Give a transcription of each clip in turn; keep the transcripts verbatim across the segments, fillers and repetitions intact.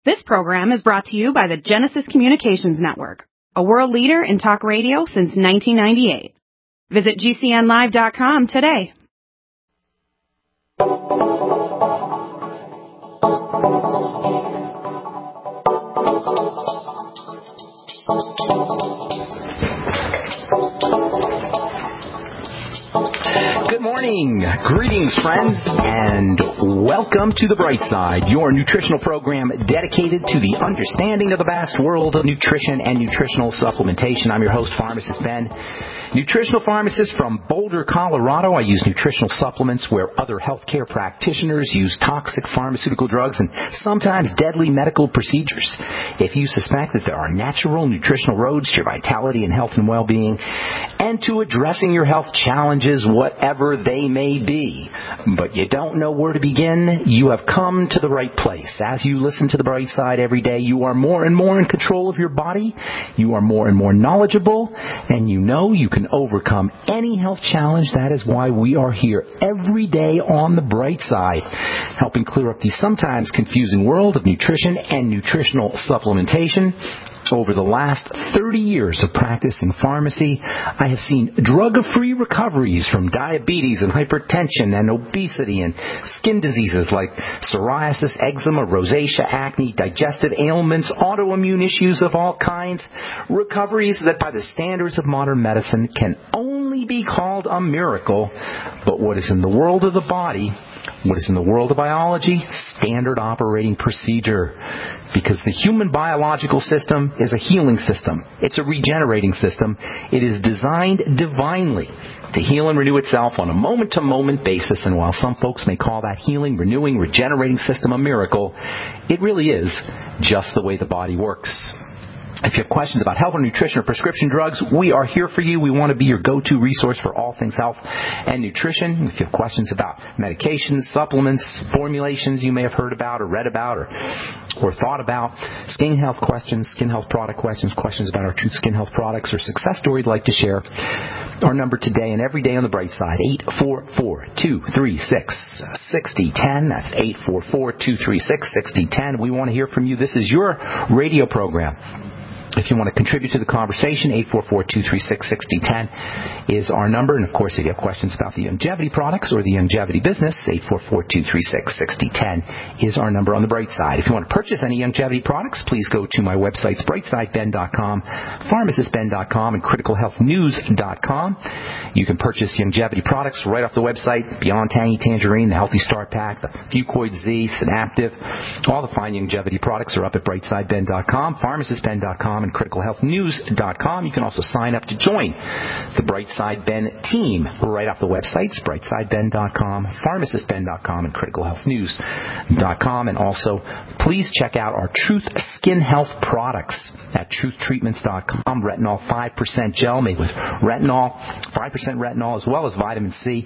This program is brought to you by the Genesis Communications Network, a world leader in talk radio since nineteen ninety-eight. Visit G C N live dot com today. Good morning, greetings friends, and welcome to The Bright Side, your nutritional program dedicated to the understanding of the vast world of nutrition and nutritional supplementation. I'm your host, Pharmacist Ben, nutritional pharmacist from Boulder, Colorado. I use nutritional supplements where other healthcare practitioners use toxic pharmaceutical drugs and sometimes deadly medical procedures. If you suspect that there are natural nutritional roads to your vitality and health and well-being and to addressing your health challenges, whatever they may be, but you don't know where to begin, you have come to the right place. As you listen to The Bright Side every day, you are more and more in control of your body, you are more and more knowledgeable, and you know you can overcome any health challenge. That is why we are here every day on The Bright Side, helping clear up the sometimes confusing world of nutrition and nutritional supplementation. Over the last thirty years of practice in pharmacy, I have seen drug-free recoveries from diabetes and hypertension and obesity and skin diseases like psoriasis, eczema, rosacea, acne, digestive ailments, autoimmune issues of all kinds. Recoveries that by the standards of modern medicine can only be called a miracle. But what is in the world of the body, what is in the world of biology, standard operating procedure. Because the human biological system is a healing system. It's a regenerating system. It is designed divinely to heal and renew itself on a moment-to-moment basis. And while some folks may call that healing, renewing, regenerating system a miracle, it really is just the way the body works. If you have questions about health or nutrition or prescription drugs, we are here for you. We want to be your go-to resource for all things health and nutrition. If you have questions about medications, supplements, formulations you may have heard about or read about or, or thought about, skin health questions, skin health product questions, questions about our Truth Skin Health products or success story you'd like to share, our number today and every day on The Bright Side, eight four four, two three six, six zero one zero. That's eight four four, two three six, six zero one zero. We want to hear from you. This is your radio program. If you want to contribute to the conversation, eight four four, two three six, six zero one zero is our number. And, of course, if you have questions about the longevity products or the longevity business, eight four four, two three six, six zero one zero is our number on The Bright Side. If you want to purchase any longevity products, please go to my websites, bright side ben dot com, pharmacist ben dot com, and critical health news dot com. You can purchase longevity products right off the website, Beyond Tangy Tangerine, the Healthy Start Pack, the Fucoid Z, Synaptive. All the fine longevity products are up at bright side ben dot com, pharmacist ben dot com, and critical health news dot com. You can also sign up to join the Bright Side Ben team right off the websites, bright side ben dot com, pharmacist ben dot com, and critical health news dot com. And also, please check out our Truth Skin Health products at truth treatments dot com. Retinol five percent gel made with retinol, five percent retinol, as well as vitamin C.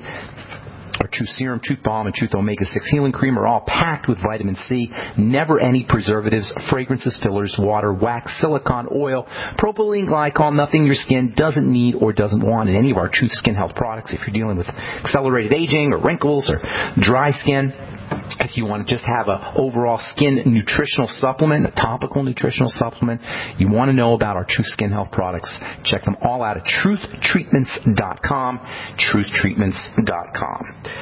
Our Truth Serum, Truth Balm, and Truth Omega six Healing Cream are all packed with vitamin C. Never any preservatives, fragrances, fillers, water, wax, silicone, oil, propylene glycol, nothing your skin doesn't need or doesn't want in any of our Truth Skin Health products. If you're dealing with accelerated aging or wrinkles or dry skin, if you want to just have an overall skin nutritional supplement, a topical nutritional supplement, you want to know about our Truth Skin Health products, check them all out at truth treatments dot com, truth treatments dot com.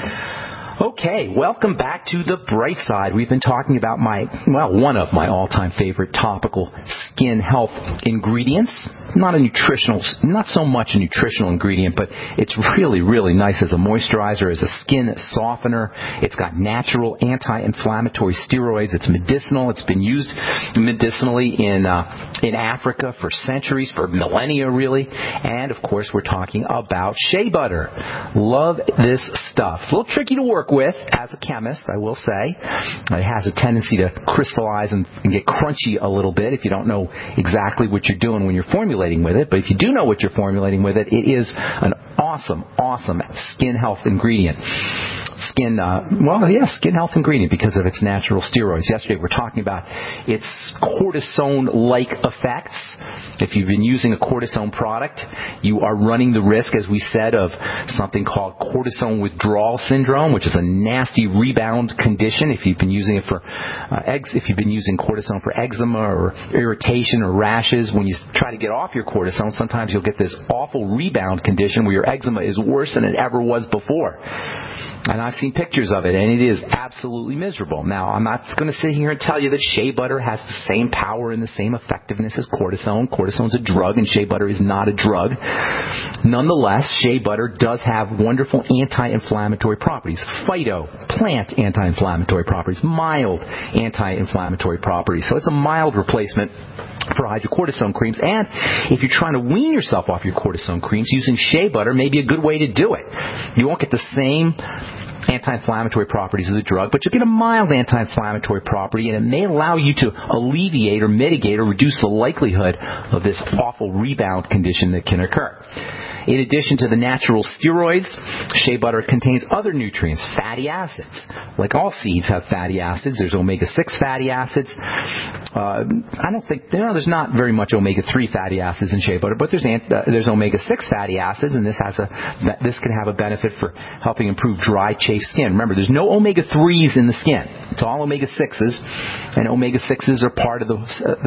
Okay, welcome back to The Bright Side. We've been talking about my, well, one of my all-time favorite topical skin health ingredients. Not a nutritional, not so much a nutritional ingredient, but it's really, really nice as a moisturizer, as a skin softener. It's got natural anti-inflammatory steroids. It's medicinal. It's been used medicinally in uh, in Africa for centuries, for millennia, really. And, of course, we're talking about shea butter. Love this stuff. It's a little tricky to work with as a chemist, I will say. It has a tendency to crystallize and, and get crunchy a little bit if you don't know exactly what you're doing when you're formulating with it. But if you do know what you're formulating with it, it is an awesome, awesome skin health ingredient. skin, uh, well, yeah, skin health ingredient because of its natural steroids. Yesterday we were talking about its cortisone-like effects. If you've been using a cortisone product, you are running the risk, as we said, of something called cortisone withdrawal syndrome, which is a nasty rebound condition. If you've been using it for uh, eggs, if you've been using cortisone for eczema or irritation or rashes, when you try to get off your cortisone, sometimes you'll get this awful rebound condition where your eczema is worse than it ever was before. And I've seen pictures of it, and it is absolutely miserable. Now, I'm not going to sit here and tell you that shea butter has the same power and the same effectiveness as cortisone. Cortisone's a drug, and shea butter is not a drug. Nonetheless, shea butter does have wonderful anti-inflammatory properties. Phyto, plant anti-inflammatory properties. Mild anti-inflammatory properties. So it's a mild replacement for hydrocortisone creams. And if you're trying to wean yourself off your cortisone creams, using shea butter may be a good way to do it. You won't get the same anti-inflammatory properties of the drug, but you'll get a mild anti-inflammatory property, and it may allow you to alleviate or mitigate or reduce the likelihood of this awful rebound condition that can occur. In addition to the natural steroids, shea butter contains other nutrients, fatty acids. Like all seeds have fatty acids. There's omega six fatty acids. Uh, I don't think, you know, there's not very much omega three fatty acids in shea butter, but there's uh, there's omega six fatty acids, and this has a this can have a benefit for helping improve dry, chaste skin. Remember, there's no omega threes in the skin. It's all omega sixes, and omega sixes are part of the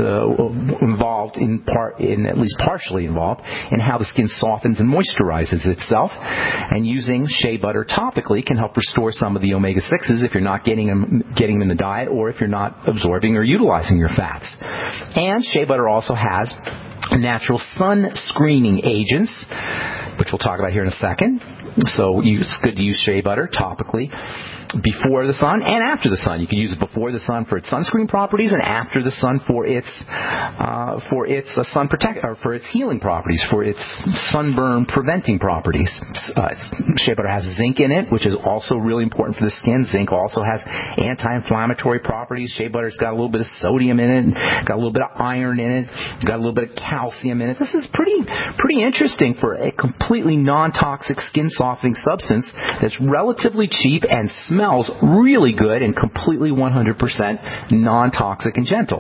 uh, involved in part in at least partially involved in how the skin softens and moisturizes itself, and using shea butter topically can help restore some of the omega sixes if you're not getting them getting them in the diet, or if you're not absorbing or utilizing your fats. And shea butter also has natural sun screening agents, which we'll talk about here in a second. So it's good to use shea butter topically before the sun and after the sun. You can use it before the sun for its sunscreen properties, and after the sun for its uh, for its uh, sun protect or for its healing properties, for its sunburn preventing properties. Uh, shea butter has zinc in it, which is also really important for the skin. Zinc also has anti-inflammatory properties. Shea butter's got a little bit of sodium in it, got a little bit of iron in it, got a little bit of calcium in it. This is pretty pretty interesting for a completely non-toxic skin softening substance that's relatively cheap and smells really good and completely one hundred percent non-toxic and gentle.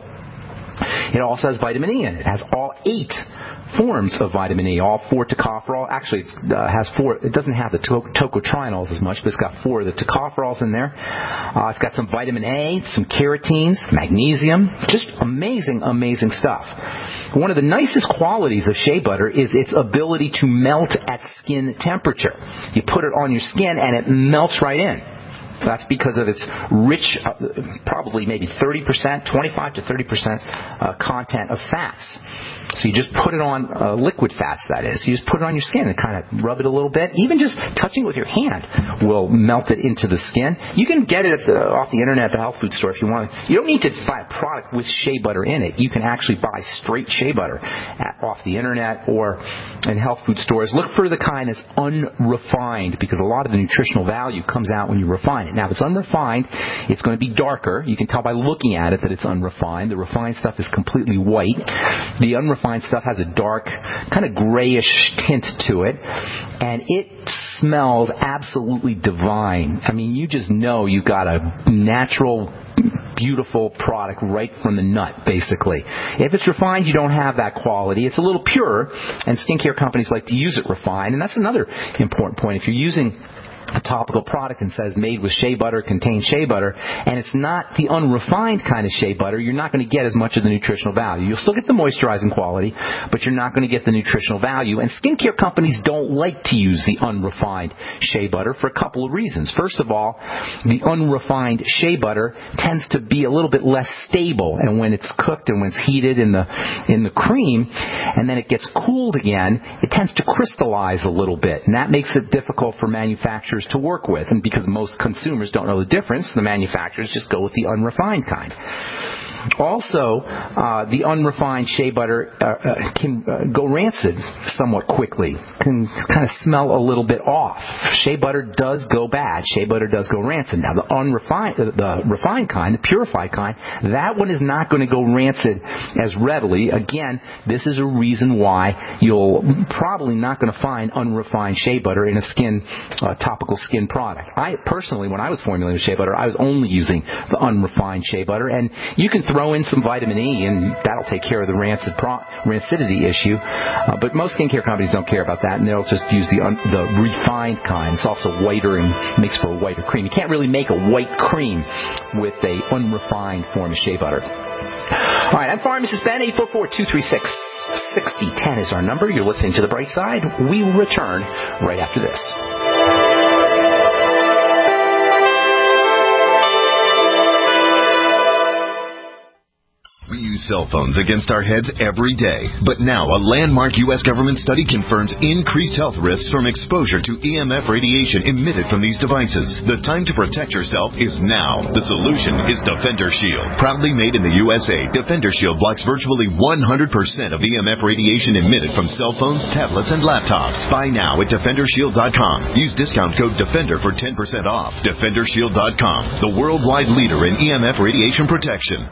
It also has vitamin E in it. It has all eight forms of vitamin E, all four tocopherol. Actually, it uh, has four. It doesn't have the to- tocotrienols as much, but it's got four of the tocopherols in there. Uh, it's got some vitamin A, some carotenes, magnesium. Just amazing, amazing stuff. One of the nicest qualities of shea butter is its ability to melt at skin temperature. You put it on your skin and it melts right in. That's because of its rich, uh, probably maybe thirty percent, twenty-five to thirty percent uh, content of fats. So you just put it on uh, liquid fats, that is. You just put it on your skin and kind of rub it a little bit. Even just touching it with your hand will melt it into the skin. You can get it at the, off the internet at the health food store if you want. You don't need to buy a product with shea butter in it. You can actually buy straight shea butter at, off the internet or in health food stores. Look for the kind that's unrefined, because a lot of the nutritional value comes out when you refine it. Now, if it's unrefined, it's going to be darker. You can tell by looking at it that it's unrefined. The refined stuff is completely white. The unrefined Refined stuff has a dark, kind of grayish tint to it, and it smells absolutely divine. I mean, you just know you got a natural, beautiful product right from the nut, basically. If it's refined, you don't have that quality. It's a little purer, and skincare companies like to use it refined, and that's another important point. If you're using a topical product and says made with shea butter, contains shea butter, and it's not the unrefined kind of shea butter, you're not going to get as much of the nutritional value. You'll still get the moisturizing quality, but you're not going to get the nutritional value. And skincare companies don't like to use the unrefined shea butter for a couple of reasons. First of all, the unrefined shea butter tends to be a little bit less stable, and when it's cooked and when it's heated in the in the cream, and then it gets cooled again, it tends to crystallize a little bit, and that makes it difficult for manufacturers to work with. And because most consumers don't know the difference, the manufacturers just go with the unrefined kind. Also, uh, the unrefined shea butter uh, uh, can uh, go rancid somewhat quickly, can kind of smell a little bit off. Shea butter does go bad. Shea butter does go rancid. Now, the unrefined, uh, the refined kind, the purified kind, that one is not going to go rancid as readily. Again, this is a reason why you'll probably not going to find unrefined shea butter in a skin, uh, topical skin product. I personally, when I was formulating shea butter, I was only using the unrefined shea butter, and you can throw in some vitamin E, and that'll take care of the rancid pro- rancidity issue. Uh, but most skincare companies don't care about that, and they'll just use the un- the refined kind. It's also whiter and makes for a whiter cream. You can't really make a white cream with a unrefined form of shea butter. All right, I'm Pharmacist Ben. eight four four, two three six, six zero one zero is our number. You're listening to The Bright Side. We will return right after this. We use cell phones against our heads every day, but now a landmark U S government study confirms increased health risks from exposure to E M F radiation emitted from these devices. The time to protect yourself is now. The solution is Defender Shield. Proudly made in the U S A, Defender Shield blocks virtually one hundred percent of E M F radiation emitted from cell phones, tablets, and laptops. Buy now at Defender Shield dot com. Use discount code DEFENDER for ten percent off. Defender Shield dot com, the worldwide leader in E M F radiation protection.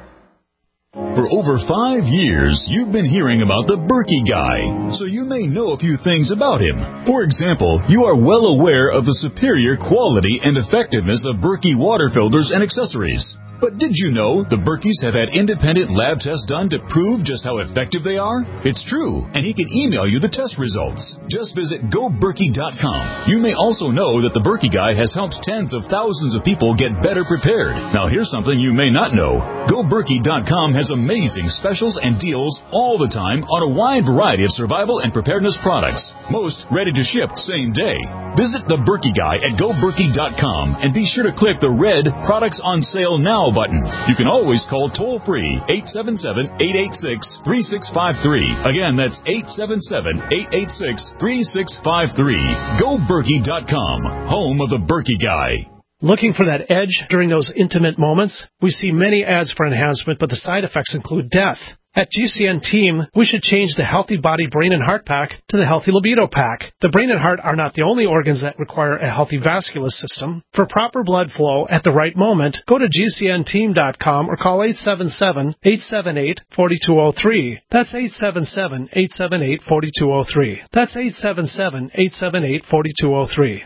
For over five years, you've been hearing about the Berkey Guy, so you may know a few things about him. For example, you are well aware of the superior quality and effectiveness of Berkey water filters and accessories. But did you know the Berkeys have had independent lab tests done to prove just how effective they are? It's true, and he can email you the test results. Just visit Go Berkey dot com. You may also know that the Berkey Guy has helped tens of thousands of people get better prepared. Now here's something you may not know. Go Berkey dot com has amazing specials and deals all the time on a wide variety of survival and preparedness products. Most ready to ship same day. Visit the Berkey Guy at Go Berkey dot com and be sure to click the red Products on Sale Now button. You can always call toll-free eight seven seven, eight eight six, three six five three. Again, that's eight seven seven, eight eight six, three six five three. Go Berkey dot com, home of the Berkey Guy. Looking for that edge during those intimate moments? We see many ads for enhancement, but the side effects include death. At G C N Team, we should change the Healthy Body, Brain, and Heart Pack to the Healthy Libido Pack. The brain and heart are not the only organs that require a healthy vascular system. For proper blood flow at the right moment, go to G C N team dot com or call eight seven seven, eight seven eight, four two zero three. That's eight seven seven, eight seven eight, four two zero three. That's eight seven seven, eight seven eight, four two zero three.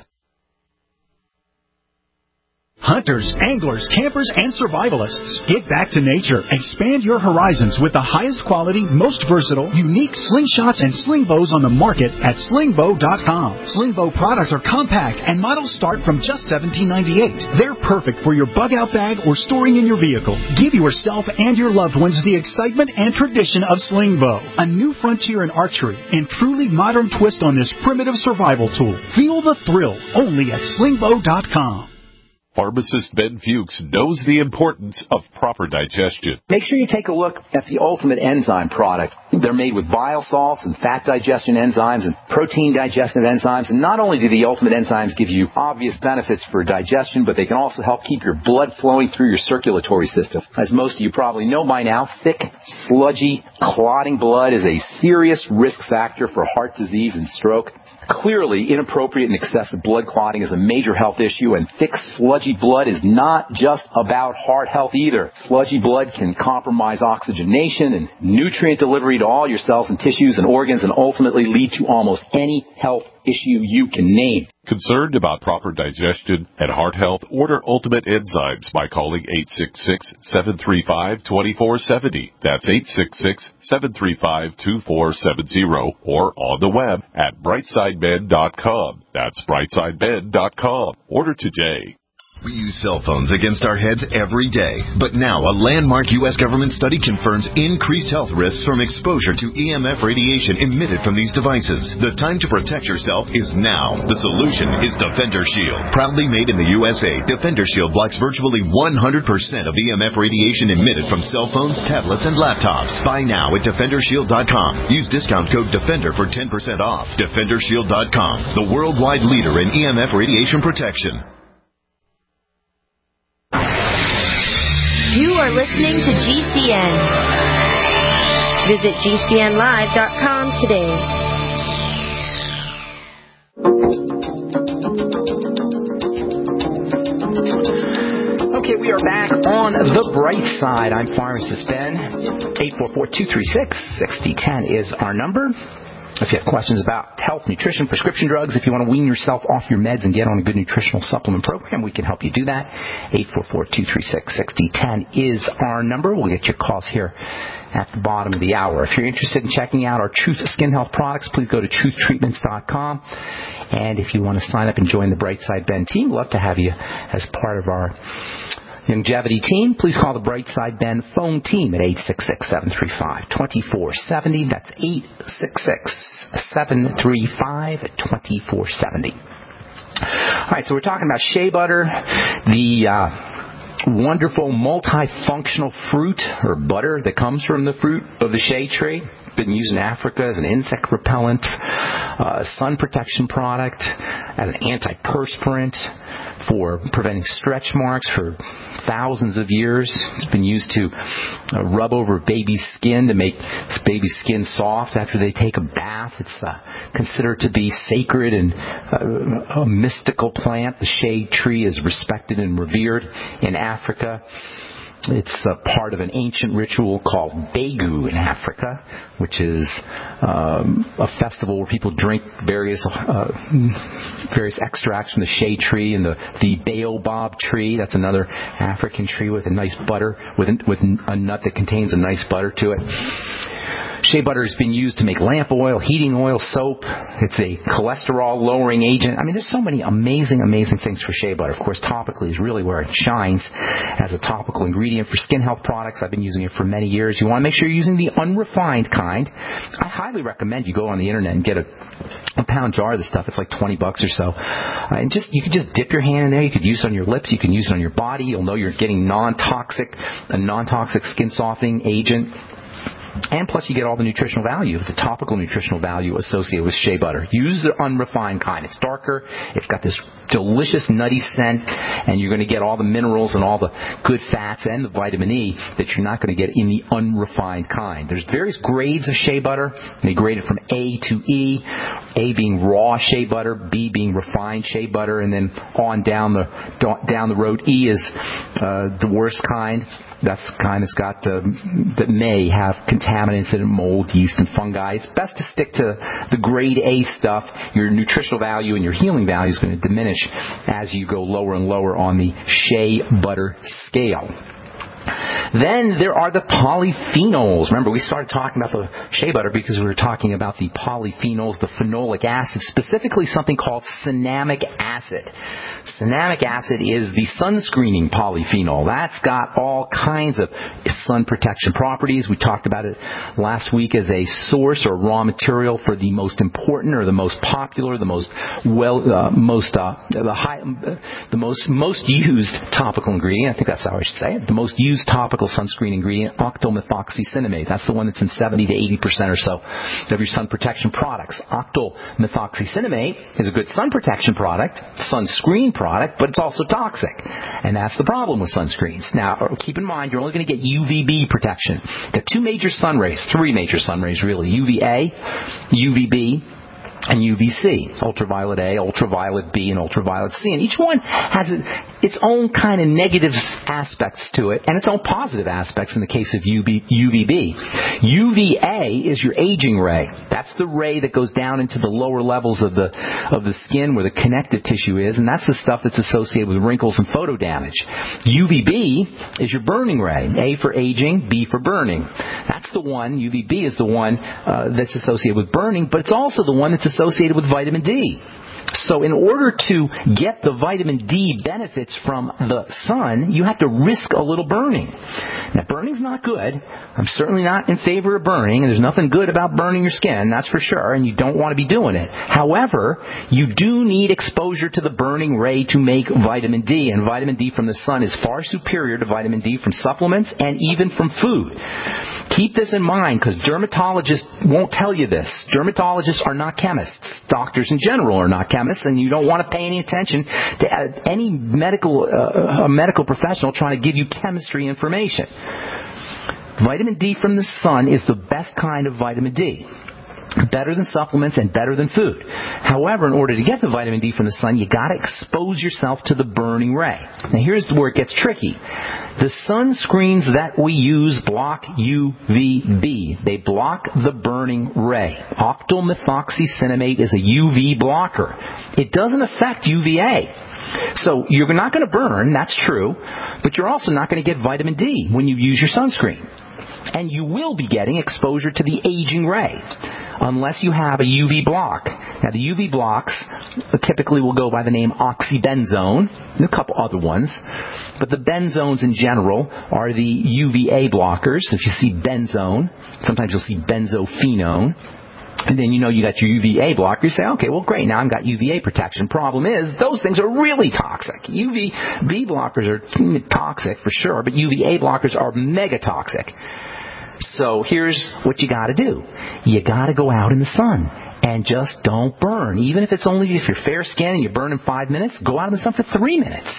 Hunters, anglers, campers, and survivalists, get back to nature. Expand your horizons with the highest quality, most versatile, unique slingshots and sling bows on the market at sling bow dot com. Sling bow products are compact and models start from just seventeen ninety-eight. They're perfect for your bug out bag or storing in your vehicle. Give yourself and your loved ones the excitement and tradition of sling bow, a new frontier in archery and truly modern twist on this primitive survival tool. Feel the thrill only at sling bow dot com. Pharmacist Ben Fuchs knows the importance of proper digestion. Make sure you take a look at the Ultimate Enzyme product. They're made with bile salts and fat digestion enzymes and protein digestive enzymes. And not only do the Ultimate Enzymes give you obvious benefits for digestion, but they can also help keep your blood flowing through your circulatory system. As most of you probably know by now, thick, sludgy, clotting blood is a serious risk factor for heart disease and stroke. Clearly, inappropriate and excessive blood clotting is a major health issue, and thick, sludgy blood is not just about heart health either. Sludgy blood can compromise oxygenation and nutrient delivery to all your cells and tissues and organs and ultimately lead to almost any health issue you can name. Concerned about proper digestion and heart health? Order Ultimate Enzymes by calling eight six six, seven three five, two four seven zero. That's eight six six, seven three five, two four seven zero or on the web at brightside men dot com. That's brightside men dot com. Order today. We use cell phones against our heads every day, but now a landmark U S government study confirms increased health risks from exposure to E M F radiation emitted from these devices. The time to protect yourself is now. The solution is Defender Shield. Proudly made in the U S A, Defender Shield blocks virtually one hundred percent of E M F radiation emitted from cell phones, tablets, and laptops. Buy now at Defender Shield dot com. Use discount code DEFENDER for ten percent off. Defender Shield dot com, the worldwide leader in E M F radiation protection. You are listening to G C N. Visit G C N live dot com today. Okay, we are back on The Bright Side. I'm Pharmacist Ben. eight four four, two three six, six zero one zero is our number. If you have questions about health, nutrition, prescription drugs, if you want to wean yourself off your meds and get on a good nutritional supplement program, we can help you do that. eight four four, two three six, six zero one zero is our number. We'll get your calls here at the bottom of the hour. If you're interested in checking out our Truth Skin Health products, please go to truth treatments dot com. And if you want to sign up and join the Brightside Ben team, we'd love to have you as part of our longevity team. Please call the Brightside Ben phone team at eight six six, seven three five, two four seven zero. That's eight six six, seven three five, two four seven zero. All right, so we're talking about shea butter, the uh, wonderful multifunctional fruit or butter that comes from the fruit of the shea tree. Been used in Africa as an insect repellent, uh, sun protection product, as an antiperspirant for preventing stretch marks for thousands of years. It's been used to uh, rub over baby's skin to make baby's skin soft after they take a bath. It's uh, considered to be sacred and uh, a mystical plant. The shea tree is respected and revered in Africa. It's a part of an ancient ritual called Begu in Africa, which is um, a festival where people drink various uh, various extracts from the shea tree and the, the baobab tree. That's another African tree with a nice butter, with, with a nut that contains a nice butter to it. Shea butter has been used to make lamp oil, heating oil, soap. It's a cholesterol-lowering agent. I mean, there's so many amazing, amazing things for shea butter. Of course, topically is really where it shines as a topical ingredient for skin health products. I've been using it for many years. You want to make sure you're using the unrefined kind. I highly recommend you go on the internet and get a a pound jar of this stuff. It's like twenty bucks or so. Uh, and just you could just dip your hand in there. You could use it on your lips. You can use it on your body. You'll know you're getting non-toxic, a non-toxic skin softening agent. And plus you get all the nutritional value, the topical nutritional value associated with shea butter. Use the unrefined kind. It's darker. It's got this delicious nutty scent, and you're going to get all the minerals and all the good fats and the vitamin E that you're not going to get in the unrefined kind. There's various grades of shea butter. They grade it from A to E, A being raw shea butter, B being refined shea butter, and then on down the down the road, E is uh, the worst kind. That's the kind that's got uh, that may have contaminants in it, mold, yeast, and fungi. It's best to stick to the grade A stuff. Your nutritional value and your healing value is going to diminish as you go lower and lower on the shea butter scale. Then there are the polyphenols. Remember, we started talking about the shea butter because we were talking about the polyphenols, the phenolic acid, specifically something called cinnamic acid. Cinnamic acid is the sunscreening polyphenol. That's got all kinds of sun protection properties. We talked about it last week as a source or raw material for the most important or the most popular, the most well, uh, most uh, the high, the most most used topical ingredient. I think that's how I should say it. The most used topical sunscreen ingredient, octylmethoxycinnamate. That's the one that's in seventy to eighty percent or so of your sun protection products. Octylmethoxycinnamate is a good sun protection product, sunscreen product, but it's also toxic. And that's the problem with sunscreens. Now, keep in mind, you're only going to get U V B protection. Got two major sun rays, three major sun rays really, U V A, U V B, and U V C, ultraviolet A, ultraviolet B, and ultraviolet C. And each one has its own kind of negative aspects to it and its own positive aspects in the case of U V B. U V A is your aging ray. That's the ray that goes down into the lower levels of the of the skin where the connective tissue is, and that's the stuff that's associated with wrinkles and photo damage. U V B is your burning ray. A for aging, B for burning. That's the one, U V B is the one uh, that's associated with burning, but it's also the one that's associated with vitamin D. So in order to get the vitamin D benefits from the sun, you have to risk a little burning. Now, burning's not good. I'm certainly not in favor of burning, and there's nothing good about burning your skin, that's for sure, and you don't want to be doing it. However, you do need exposure to the burning ray to make vitamin D, and vitamin D from the sun is far superior to vitamin D from supplements and even from food. Keep this in mind, because dermatologists won't tell you this. Dermatologists are not chemists. Doctors in general are not chemists, and you don't want to pay any attention to any medical uh, a medical professional trying to give you chemistry information. Vitamin D from the sun is the best kind of vitamin D. Better than supplements and better than food. However, in order to get the vitamin D from the sun, you got to expose yourself to the burning ray. Now, here's where it gets tricky. The sunscreens that we use block U V B. They block the burning ray. Octyl-methoxycinnamate is a U V blocker. It doesn't affect U V A. So you're not going to burn, that's true, but you're also not going to get vitamin D when you use your sunscreen. And you will be getting exposure to the aging ray unless you have a U V block. Now, the U V blocks typically will go by the name oxybenzone, and a couple other ones, but the benzones in general are the U V A blockers. If you see benzone, sometimes you'll see benzophenone. And then you know you got your U V A blocker. You say, okay, well, great, now I've got U V A protection. Problem is, those things are really toxic. U V B blockers are toxic for sure, but U V A blockers are mega toxic. So here's what you got to do. You got to go out in the sun and just don't burn. Even if it's only if you're fair skinned and you burn in five minutes, go out in the sun for three minutes.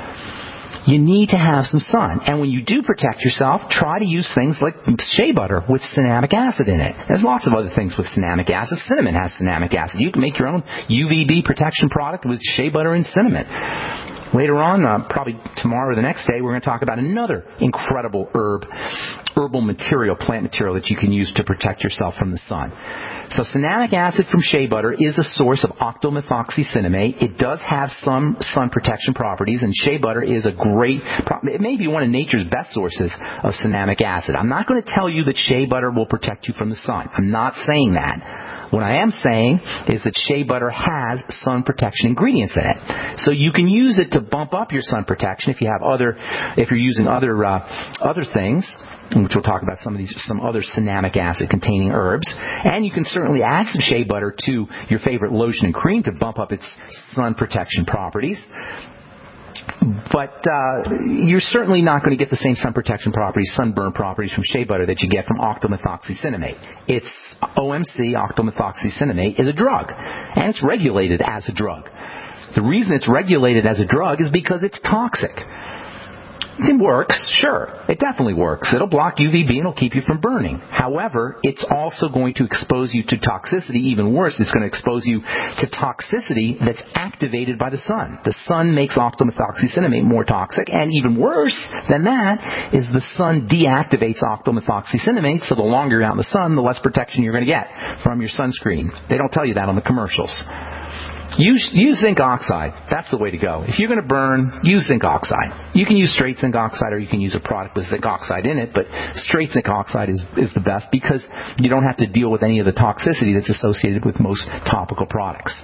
You need to have some sun. And when you do protect yourself, try to use things like shea butter with cinnamic acid in it. There's lots of other things with cinnamic acid. Cinnamon has cinnamic acid. You can make your own U V B protection product with shea butter and cinnamon. Later on, uh, probably tomorrow or the next day, we're going to talk about another incredible herb, herbal material, plant material that you can use to protect yourself from the sun. So cinnamic acid from shea butter is a source of octyl-methoxycinnamate. It does have some sun protection properties, and shea butter is a great, it may be one of nature's best sources of cinnamic acid. I'm not going to tell you that shea butter will protect you from the sun. I'm not saying that. What I am saying is that shea butter has sun protection ingredients in it. So you can use it to bump up your sun protection if you have other, if you're using other, uh, other things, which we'll talk about some of these, some other cinnamic acid containing herbs. And you can certainly add some shea butter to your favorite lotion and cream to bump up its sun protection properties. But uh, you're certainly not going to get the same sun protection properties, sunburn properties from shea butter that you get from octyl-methoxycinnamate. It's O M C, octyl-methoxycinnamate, is a drug, and it's regulated as a drug. The reason it's regulated as a drug is because it's toxic. It works, sure. It definitely works. It'll block U V B and it'll keep you from burning. However, it's also going to expose you to toxicity. Even worse, it's going to expose you to toxicity that's activated by the sun. The sun makes octyl-methoxycinnamate more toxic, and even worse than that is the sun deactivates octyl-methoxycinnamate, so the longer you're out in the sun, the less protection you're going to get from your sunscreen. They don't tell you that on the commercials. Use, use zinc oxide. That's the way to go. If you're going to burn, use zinc oxide. You can use straight zinc oxide, or you can use a product with zinc oxide in it, but straight zinc oxide is, is the best because you don't have to deal with any of the toxicity that's associated with most topical products.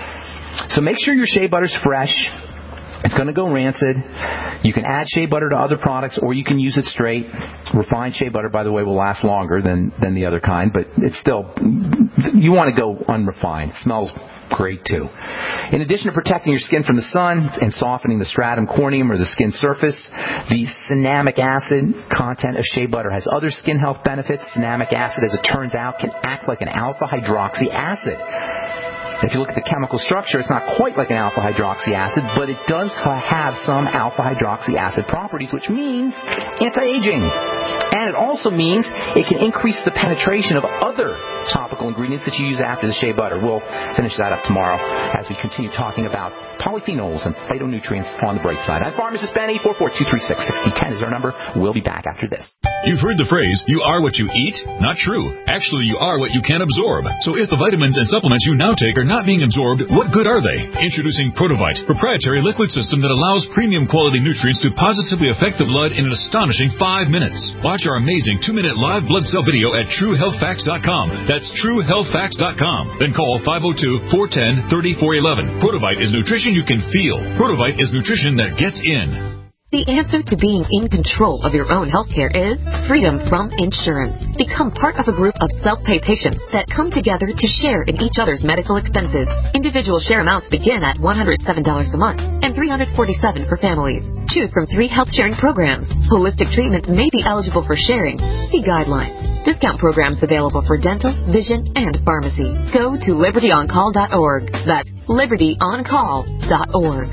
So make sure your shea butter's fresh. It's going to go rancid. You can add shea butter to other products, or you can use it straight. Refined shea butter, by the way, will last longer than, than the other kind, but it's still, you want to go unrefined. It smells great too. In addition to protecting your skin from the sun and softening the stratum corneum or the skin surface, the cinnamic acid content of shea butter has other skin health benefits. Cinnamic acid, as it turns out, can act like an alpha hydroxy acid. If you look at the chemical structure, it's not quite like an alpha hydroxy acid, but it does have some alpha hydroxy acid properties, which means anti-aging. And it also means it can increase the penetration of other topical ingredients that you use after the shea butter. We'll finish that up tomorrow as we continue talking about polyphenols and phytonutrients on the bright side. I'm Pharmacist Ben. Eight four four, two three six, six zero one zero is our number. We'll be back after this. You've heard the phrase, you are what you eat? Not true. Actually, you are what you can absorb. So if the vitamins and supplements you now take are not being absorbed, what good are they? Introducing Protovite, proprietary liquid system that allows premium quality nutrients to positively affect the blood in an astonishing five minutes. Watch our amazing two-minute live blood cell video at true health facts dot com. That's true health facts dot com. Then call five oh two, four one zero, three four one one. Protovite is nutrition you can feel. Protovite is nutrition that gets in. The answer to being in control of your own healthcare is freedom from insurance. Become part of a group of self-pay patients that come together to share in each other's medical expenses. Individual share amounts begin at one hundred seven dollars a month and three hundred forty-seven dollars for families. Choose from three health sharing programs. Holistic treatments may be eligible for sharing. See guidelines. Discount programs available for dental, vision, and pharmacy. Go to liberty on call dot org. That's liberty on call dot org.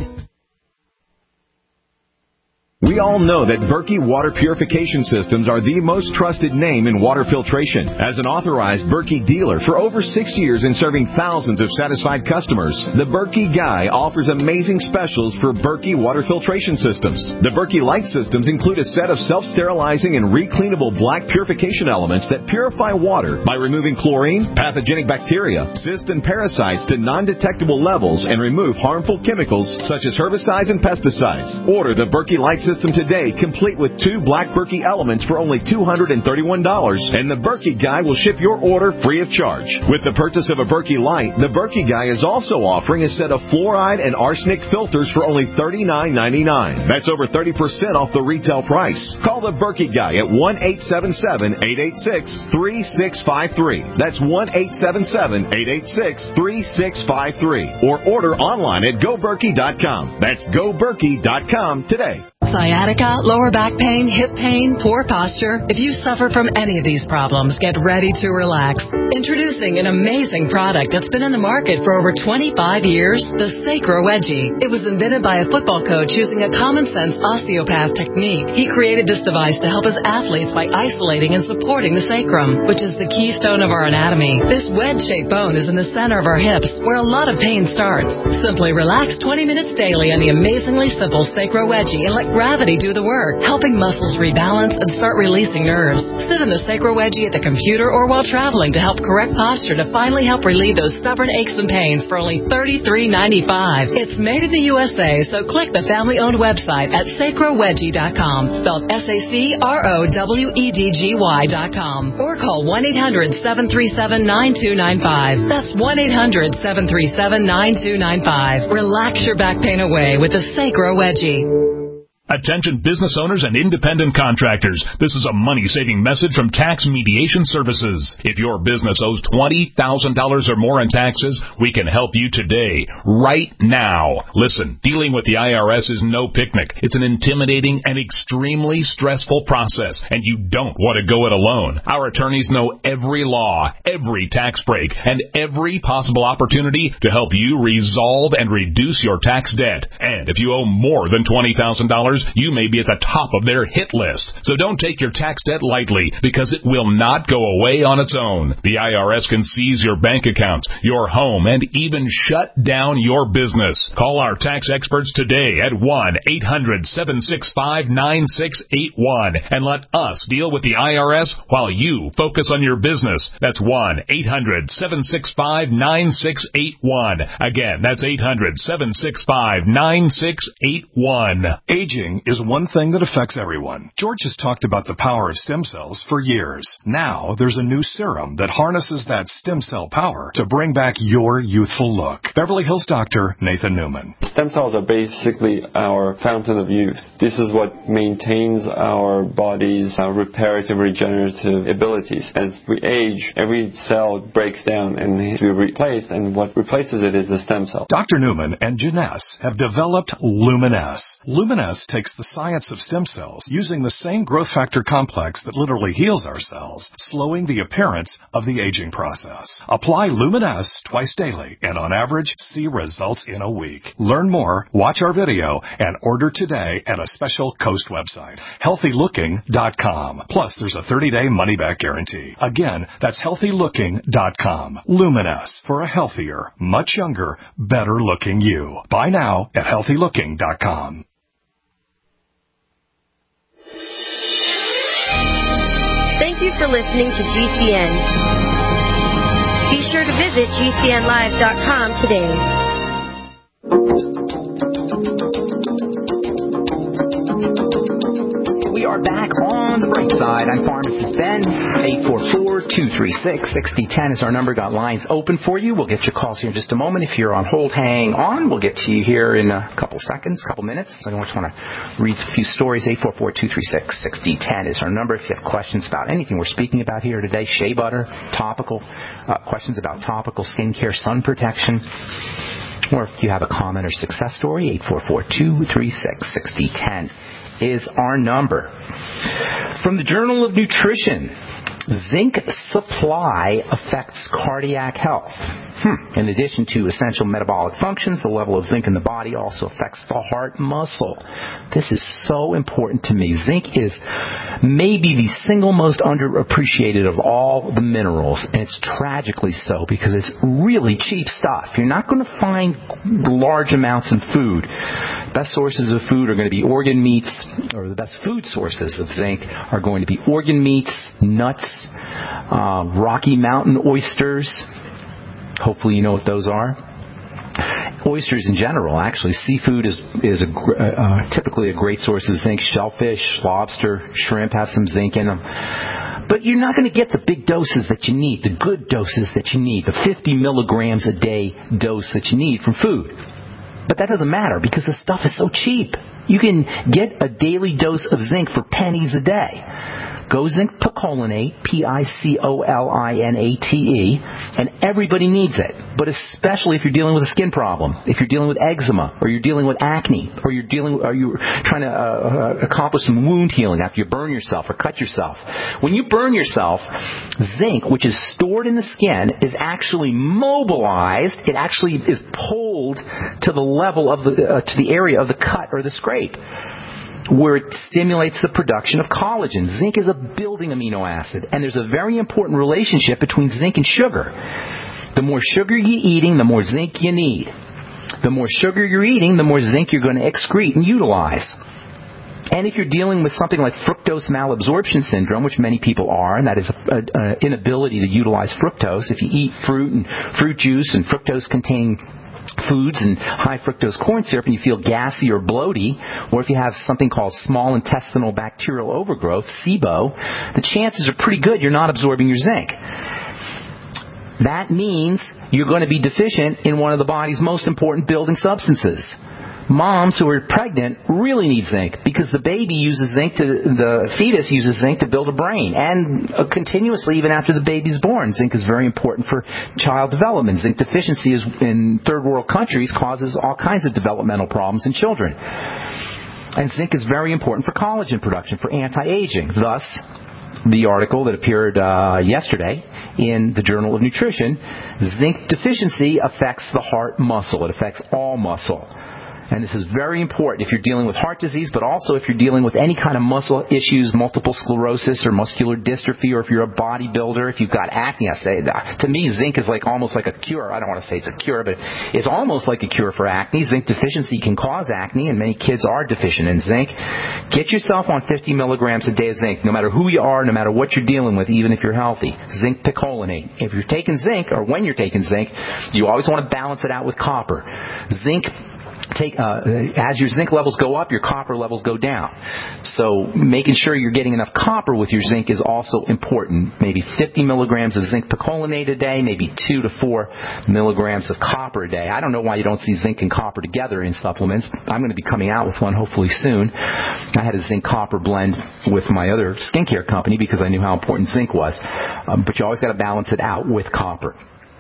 We all know that Berkey Water Purification Systems are the most trusted name in water filtration. As an authorized Berkey dealer for over six years and serving thousands of satisfied customers, the Berkey Guy offers amazing specials for Berkey Water Filtration Systems. The Berkey Light Systems include a set of self-sterilizing and recleanable black purification elements that purify water by removing chlorine, pathogenic bacteria, cysts, and parasites to non-detectable levels and remove harmful chemicals such as herbicides and pesticides. Order the Berkey Light System System today, complete with two black Berkey elements for only two hundred thirty-one dollars, and the Berkey Guy will ship your order free of charge. With the purchase of a Berkey Light, the Berkey Guy is also offering a set of fluoride and arsenic filters for only thirty-nine ninety-nine. That's over thirty percent off the retail price. Call the Berkey Guy at one eight seven seven, eight eight six, three six five three. That's one eight seven seven, eight eight six, three six five three. Or order online at go berkey dot com. That's go berkey dot com today. Sciatica, lower back pain, hip pain, poor posture. If you suffer from any of these problems, get ready to relax. Introducing an amazing product that's been in the market for over twenty-five years, the Sacro Wedgie. It was invented by a football coach using a common-sense osteopath technique. He created this device to help his athletes by isolating and supporting the sacrum, which is the keystone of our anatomy. This wedge-shaped bone is in the center of our hips, where a lot of pain starts. Simply relax twenty minutes daily on the amazingly simple Sacro Wedgie and let gravity do the work, helping muscles rebalance and start releasing nerves. Sit in the Sacro Wedgie at the computer or while traveling to help correct posture to finally help relieve those stubborn aches and pains for only thirty-three ninety-five. It's made in the U S A, so click the family-owned website at sacro wedgie dot com, spelled S A C R O W E D G Y dot com, or call one eight hundred, seven three seven, nine two nine five. That's one eight hundred, seven three seven, nine two nine five. Relax your back pain away with the Sacro Wedgie. Attention business owners and independent contractors. This is a money-saving message from Tax Mediation Services. If your business owes twenty thousand dollars or more in taxes, we can help you today, right now. Listen, dealing with the I R S is no picnic. It's an intimidating and extremely stressful process, and you don't want to go it alone. Our attorneys know every law, every tax break, and every possible opportunity to help you resolve and reduce your tax debt. And if you owe more than twenty thousand dollars, you may be at the top of their hit list. So don't take your tax debt lightly, because it will not go away on its own. The I R S can seize your bank accounts, your home, and even shut down your business. Call our tax experts today at one eight hundred, seven six five, nine six eight one and let us deal with the I R S while you focus on your business. That's one eight hundred, seven six five, nine six eight one. Again, that's eight hundred, seven six five, nine six eight one. Aging is one thing that affects everyone. George has talked about the power of stem cells for years. Now there's a new serum that harnesses that stem cell power to bring back your youthful look. Beverly Hills doctor Nathan Newman. Stem cells are basically our fountain of youth. This is what maintains our body's uh, reparative, regenerative abilities. As we age, every cell breaks down and needs to be replaced, and what replaces it is the stem cell. Doctor Newman and Janess have developed Luminess. Luminess takes the science of stem cells using the same growth factor complex that literally heals our cells, slowing the appearance of the aging process. Apply Luminess twice daily and on average see results in a week. Learn more, watch our video, and order today at a special Coast website, healthy looking dot com. Plus there's a thirty-day money-back guarantee. Again, that's healthy looking dot com. Luminess, for a healthier, much younger, better looking you. Buy now at healthy looking dot com. Thank you for listening to G C N. Be sure to visit G C N live dot com today. We are back on on The Bright Side. I'm Pharmacist Ben. eight four four, two three six, six zero one zero is our number. Got lines open for you. We'll get your calls here in just a moment. If you're on hold, hang on. We'll get to you here in a couple seconds, couple minutes. I just want to read a few stories. eight four four, two three six, six zero one zero is our number. If you have questions about anything we're speaking about here today, shea butter, topical, uh, questions about topical skincare, sun protection, or if you have a comment or success story, eight four four, two three six, six zero one zero is our number. From the Journal of Nutrition, zinc supply affects cardiac health. Hmm. In addition to essential metabolic functions, the level of zinc in the body also affects the heart muscle. This is so important to me. Zinc is maybe the single most underappreciated of all the minerals, and it's tragically so because it's really cheap stuff. You're not going to find large amounts in food. Best sources of food are going to be organ meats, or the best food sources of zinc are going to be organ meats, nuts, uh, Rocky Mountain oysters. Hopefully you know what those are. Oysters in general, actually. Seafood is is a, uh, typically a great source of zinc. Shellfish, lobster, shrimp have some zinc in them. But you're not going to get the big doses that you need, the good doses that you need, the fifty milligrams a day dose that you need from food. But that doesn't matter because the stuff is so cheap. You can get a daily dose of zinc for pennies a day. Go Zinc Picolinate, P I C O L I N A T E, and everybody needs it. But especially if you're dealing with a skin problem, if you're dealing with eczema, or you're dealing with acne, or you're dealing, or you're trying to uh, accomplish some wound healing after you burn yourself or cut yourself. When you burn yourself, zinc, which is stored in the skin, is actually mobilized. It actually is pulled to the level of the uh, to the area of the cut or the scrape, where it stimulates the production of collagen. Zinc is a building amino acid, and there's a very important relationship between zinc and sugar. The more sugar you're eating, the more zinc you need. The more sugar you're eating, the more zinc you're going to excrete and utilize. And if you're dealing with something like fructose malabsorption syndrome, which many people are, and that is an inability to utilize fructose, if you eat fruit and fruit juice and fructose-containing foods and high fructose corn syrup and you feel gassy or bloaty, or if you have something called small intestinal bacterial overgrowth, S I B O, the chances are pretty good you're not absorbing your zinc. That means you're going to be deficient in one of the body's most important building substances. Moms who are pregnant really need zinc because the baby uses zinc to, the fetus uses zinc to build a brain, and uh, continuously even after the baby's born. Zinc is very important for child development. Zinc deficiency is, in third world countries, causes all kinds of developmental problems in children. And zinc is very important for collagen production, for anti-aging. Thus, the article that appeared uh, yesterday in the Journal of Nutrition, zinc deficiency affects the heart muscle. It affects all muscle. And this is very important if you're dealing with heart disease, but also if you're dealing with any kind of muscle issues, multiple sclerosis or muscular dystrophy, or if you're a bodybuilder, if you've got acne. I say, to me, zinc is like almost like a cure. I don't want to say it's a cure, but it's almost like a cure for acne. Zinc deficiency can cause acne, and many kids are deficient in zinc. Get yourself on fifty milligrams a day of zinc, no matter who you are, no matter what you're dealing with, even if you're healthy. Zinc picolinate. If you're taking zinc, or when you're taking zinc, you always want to balance it out with copper. Zinc Take uh, as your zinc levels go up, your copper levels go down. So making sure you're getting enough copper with your zinc is also important. Maybe fifty milligrams of zinc picolinate a day, maybe two to four milligrams of copper a day. I don't know why you don't see zinc and copper together in supplements. I'm going to be coming out with one hopefully soon. I had a zinc copper blend with my other skincare company because I knew how important zinc was. Um, but you always got to balance it out with copper.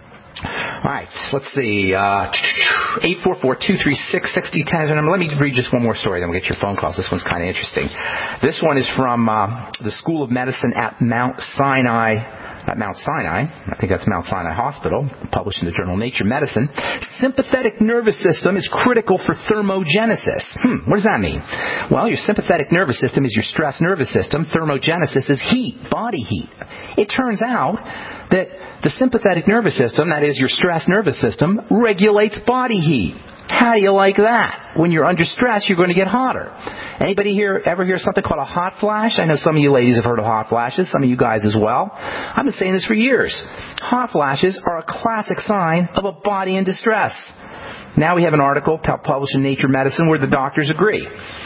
All right, let's see. Uh, eight four four, two three six, six zero one zero. Let me read just one more story, then we'll get your phone calls. This one's kind of interesting. This one is from uh, the School of Medicine at Mount Sinai. At Mount Sinai, I think that's Mount Sinai Hospital, published in the journal Nature Medicine. Sympathetic nervous system is critical for thermogenesis. Hmm, what does that mean? Well, your sympathetic nervous system is your stress nervous system. Thermogenesis is heat, body heat. It turns out that the sympathetic nervous system, that is your stress nervous system, regulates body heat. How do you like that? When you're under stress, you're going to get hotter. Anybody here ever hear something called a hot flash? I know some of you ladies have heard of hot flashes, some of you guys as well. I've been saying this for years. Hot flashes are a classic sign of a body in distress. Now we have an article published in Nature Medicine where the doctors agree.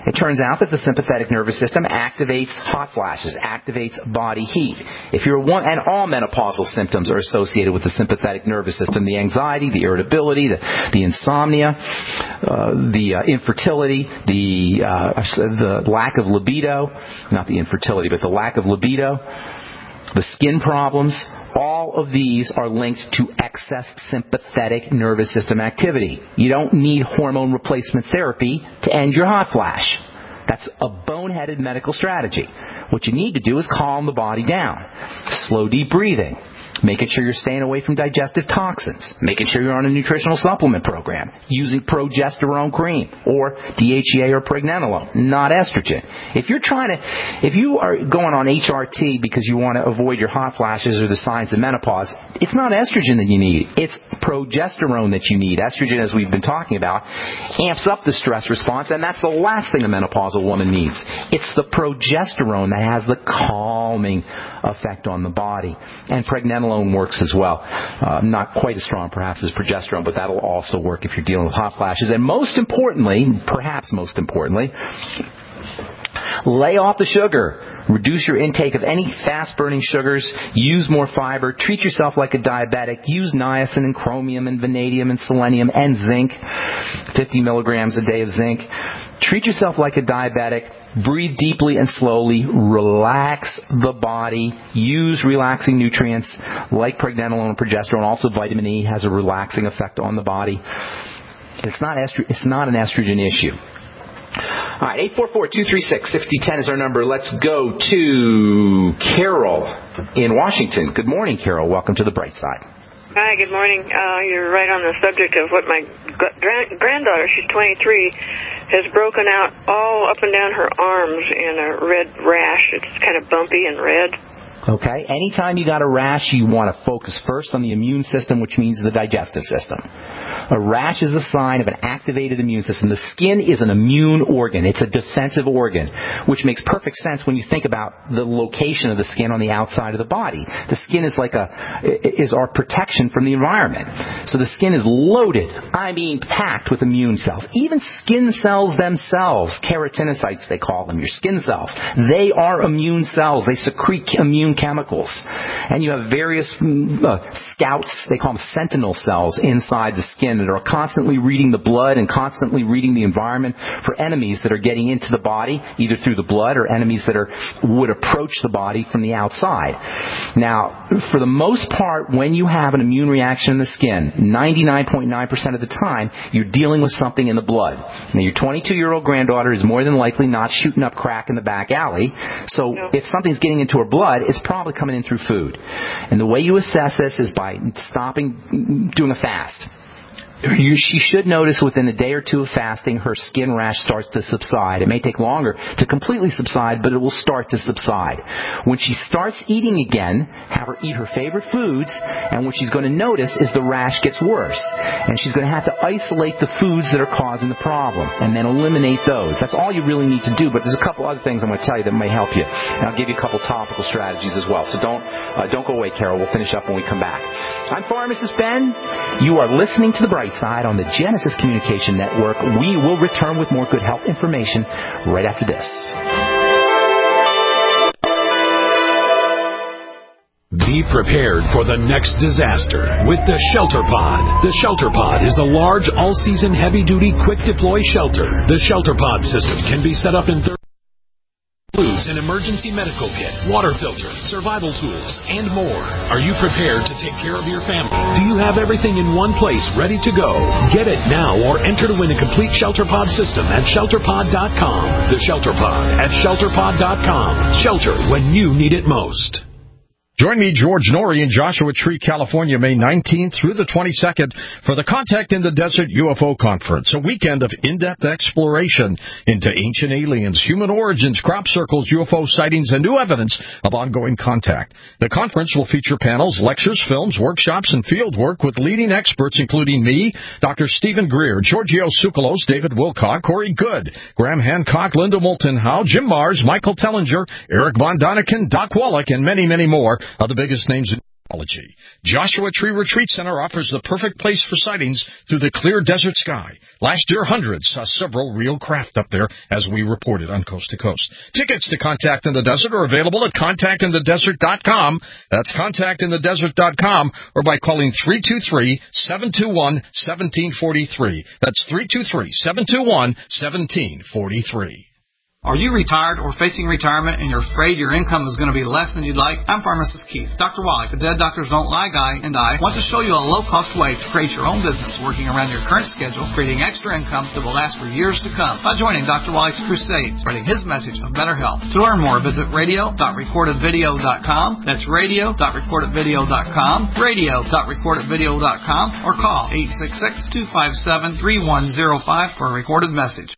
It turns out that the sympathetic nervous system activates hot flashes, activates body heat. If you're one, and all menopausal symptoms are associated with the sympathetic nervous system: the anxiety, the irritability, the, the insomnia, uh, the uh, infertility, the uh, the lack of libido, not the infertility, but the lack of libido, the skin problems. All of these are linked to excess sympathetic nervous system activity. You don't need hormone replacement therapy to end your hot flash. That's a boneheaded medical strategy. What you need to do is calm the body down. Slow, deep breathing. Making sure you're staying away from digestive toxins. Making sure you're on a nutritional supplement program. Using progesterone cream or D H E A or pregnenolone, not estrogen. If you're trying to, if you are going on H R T because you want to avoid your hot flashes or the signs of menopause, it's not estrogen that you need. It's progesterone that you need. Estrogen, as we've been talking about, amps up the stress response, and that's the last thing a menopausal woman needs. It's the progesterone that has the calming effect on the body. And pregnenolone works as well. Uh, not quite as strong, perhaps, as progesterone, but that'll also work if you're dealing with hot flashes. And most importantly, perhaps most importantly, lay off the sugar. Reduce your intake of any fast-burning sugars. Use more fiber. Treat yourself like a diabetic. Use niacin and chromium and vanadium and selenium and zinc. fifty milligrams a day of zinc. Treat yourself like a diabetic. Breathe deeply and slowly. Relax the body. Use relaxing nutrients like pregnenolone and progesterone. Also, vitamin E has a relaxing effect on the body. It's not estro- it's not an estrogen issue. All right, eight four four, two three six, six zero one zero is our number. Let's go to Carol in Washington. Good morning, Carol. Welcome to the Bright Side. Hi, good morning. Uh, you're right on the subject of what my gra- granddaughter, she's twenty-three, has broken out all up and down her arms in a red rash. It's kind of bumpy and red. Okay. Anytime you got a rash, you want to focus first on the immune system, which means the digestive system. A rash is a sign of an activated immune system. The skin is an immune organ. It's a defensive organ, which makes perfect sense when you think about the location of the skin on the outside of the body. The skin is like a, is our protection from the environment. So the skin is loaded, I mean packed with immune cells. Even skin cells themselves, keratinocytes they call them, your skin cells, they are immune cells. They secrete immune chemicals. And you have various uh, scouts, they call them sentinel cells inside the skin that are constantly reading the blood and constantly reading the environment for enemies that are getting into the body, either through the blood or enemies that are would approach the body from the outside. Now, for the most part, when you have an immune reaction in the skin, ninety-nine point nine percent of the time, you're dealing with something in the blood. Now, your twenty-two-year-old granddaughter is more than likely not shooting up crack in the back alley, so no. If something's getting into her blood, it's probably coming in through food. And the way you assess this is by stopping, doing a fast. You, she should notice within a day or two of fasting, her skin rash starts to subside. It may take longer to completely subside, but it will start to subside. When she starts eating again, have her eat her favorite foods, and what she's going to notice is the rash gets worse. And she's going to have to isolate the foods that are causing the problem, and then eliminate those. That's all you really need to do, but there's a couple other things I'm going to tell you that may help you. And I'll give you a couple topical strategies as well. So don't, uh, don't go away, Carol. We'll finish up when we come back. I'm Pharmacist Ben. You are listening to The Bright Side on the Genesis Communication Network. We will return with more good health information right after this. Be prepared for the next disaster with the Shelter Pod. The Shelter Pod is a large, all-season, heavy-duty, quick-deploy shelter. The Shelter Pod system can be set up in thirty includes an emergency medical kit, water filter, survival tools, and more. Are you prepared to take care of your family? Do you have everything in one place ready to go? Get it now or enter to win a complete ShelterPod system at shelter pod dot com. The ShelterPod at shelter pod dot com. Shelter when you need it most. Join me, George Norrie, in Joshua Tree, California, May nineteenth through the twenty-second for the Contact in the Desert U F O Conference, a weekend of in-depth exploration into ancient aliens, human origins, crop circles, U F O sightings, and new evidence of ongoing contact. The conference will feature panels, lectures, films, workshops, and field work with leading experts, including me, Doctor Stephen Greer, Giorgio Tsoukalos, David Wilcock, Corey Good, Graham Hancock, Linda Moulton Howe, Jim Mars, Michael Tellinger, Eric Von Daniken, Doc Wallach, and many, many more of the biggest names in Joshua Tree Retreat Center offers the perfect place for sightings through the clear desert sky. Last year, hundreds saw several real craft up there, as we reported on Coast to Coast. Tickets to Contact in the Desert are available at contact in the desert dot com. That's contact in the desert dot com, or by calling three two three, seven two one, one seven four three. That's three two three, seven two one, one seven four three. Are you retired or facing retirement and you're afraid your income is going to be less than you'd like? I'm Pharmacist Keith. Doctor Wallach, the Dead Doctors Don't Lie guy, and I want to show you a low-cost way to create your own business working around your current schedule, creating extra income that will last for years to come by joining Doctor Wallach's crusade, spreading his message of better health. To learn more, visit radio dot recorded video dot com. That's radio dot recorded video dot com, radio dot recorded video dot com, or call eight six six, two five seven, three one zero five for a recorded message.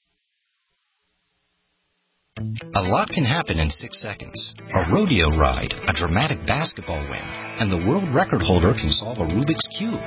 A lot can happen in six seconds. A rodeo ride, a dramatic basketball win, and the world record holder can solve a Rubik's Cube.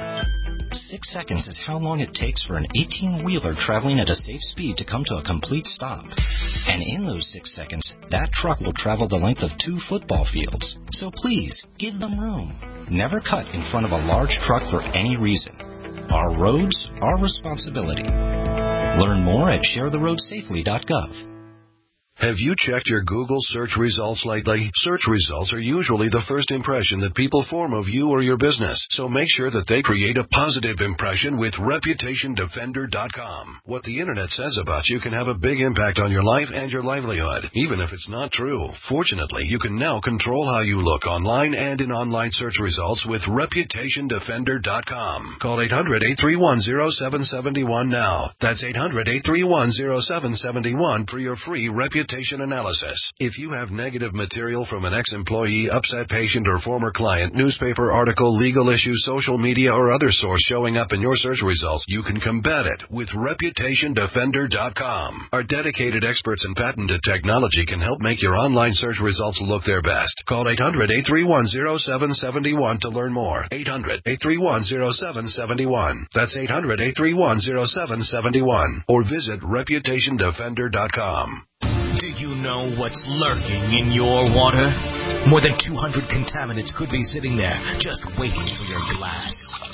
Six seconds is how long it takes for an eighteen-wheeler traveling at a safe speed to come to a complete stop. And in those six seconds, that truck will travel the length of two football fields. So please, give them room. Never cut in front of a large truck for any reason. Our roads, our responsibility. Learn more at share the road safely dot gov. Have you checked your Google search results lately? Search results are usually the first impression that people form of you or your business, so make sure that they create a positive impression with reputation defender dot com. What the Internet says about you can have a big impact on your life and your livelihood, even if it's not true. Fortunately, you can now control how you look online and in online search results with reputation defender dot com. Call eight hundred, eight three one, zero seven seven one now. That's eight hundred, eight three one, zero seven seven one for your free reputation analysis. If you have negative material from an ex-employee, upset patient, or former client, newspaper article, legal issue, social media, or other source showing up in your search results, you can combat it with reputation defender dot com. Our dedicated experts in patented technology can help make your online search results look their best. Call eight hundred, eight three one, zero seven seven one to learn more. eight hundred, eight three one, zero seven seven one. That's eight hundred, eight three one, zero seven seven one. Or visit reputation defender dot com. Do you know what's lurking in your water? More than two hundred contaminants could be sitting there, just waiting for your glass.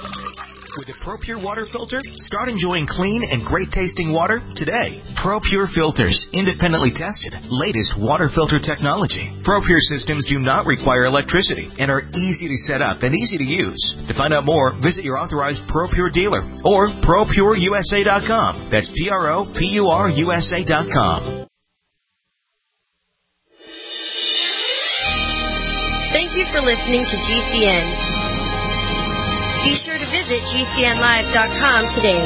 With a ProPure water filter, start enjoying clean and great-tasting water today. ProPure filters, independently tested, latest water filter technology. ProPure systems do not require electricity and are easy to set up and easy to use. To find out more, visit your authorized ProPure dealer or pro pure U S A dot com. That's P R O P U R U S A dot com. Thank you for listening to G C N. Be sure to visit G C N live dot com today.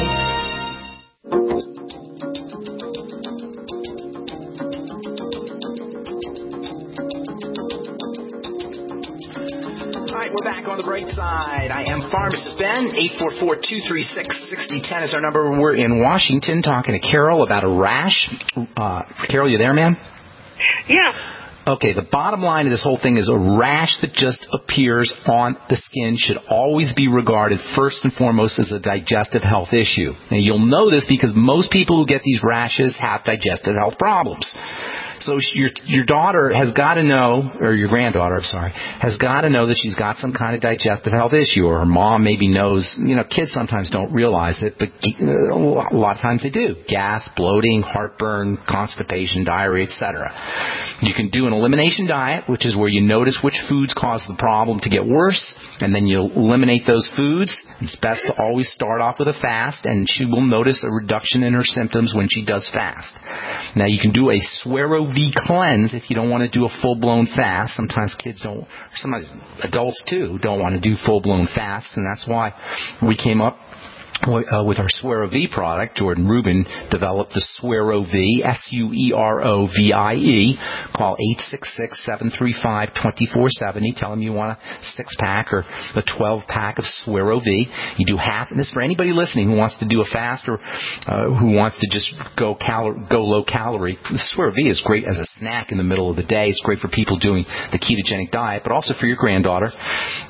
All right, we're back on the bright side. I am Pharmacist Ben. eight four four, two three six, six zero one zero is our number. We're in Washington talking to Carol about a rash. Uh, Carol, you there, ma'am? Yeah. Okay, the bottom line of this whole thing is a rash that just appears on the skin should always be regarded first and foremost as a digestive health issue. Now, you'll know this because most people who get these rashes have digestive health problems. So your your daughter has got to know, or your granddaughter, I'm sorry, has got to know that she's got some kind of digestive health issue, or her mom maybe knows. You know, kids sometimes don't realize it, but a lot of times they do. Gas, bloating, heartburn, constipation, diarrhea, et cetera. You can do an elimination diet, which is where you notice which foods cause the problem to get worse, and then you eliminate those foods. It's best to always start off with a fast, and she will notice a reduction in her symptoms when she does fast. Now, you can do a Suero V cleanse if you don't want to do a full-blown fast. Sometimes kids don't, sometimes adults too, don't want to do full-blown fasts, and that's why we came up Uh, with our Suero V product. Jordan Rubin developed the Suero V, S U E R O V I E. Call eight six six, seven three five, two four seven zero. Tell them you want a six-pack or a twelve-pack of Suero V. You do half, and this is for anybody listening who wants to do a fast or uh, who wants to just go cal- go low-calorie. The Suero V is great as a snack in the middle of the day. It's great for people doing the ketogenic diet, but also for your granddaughter.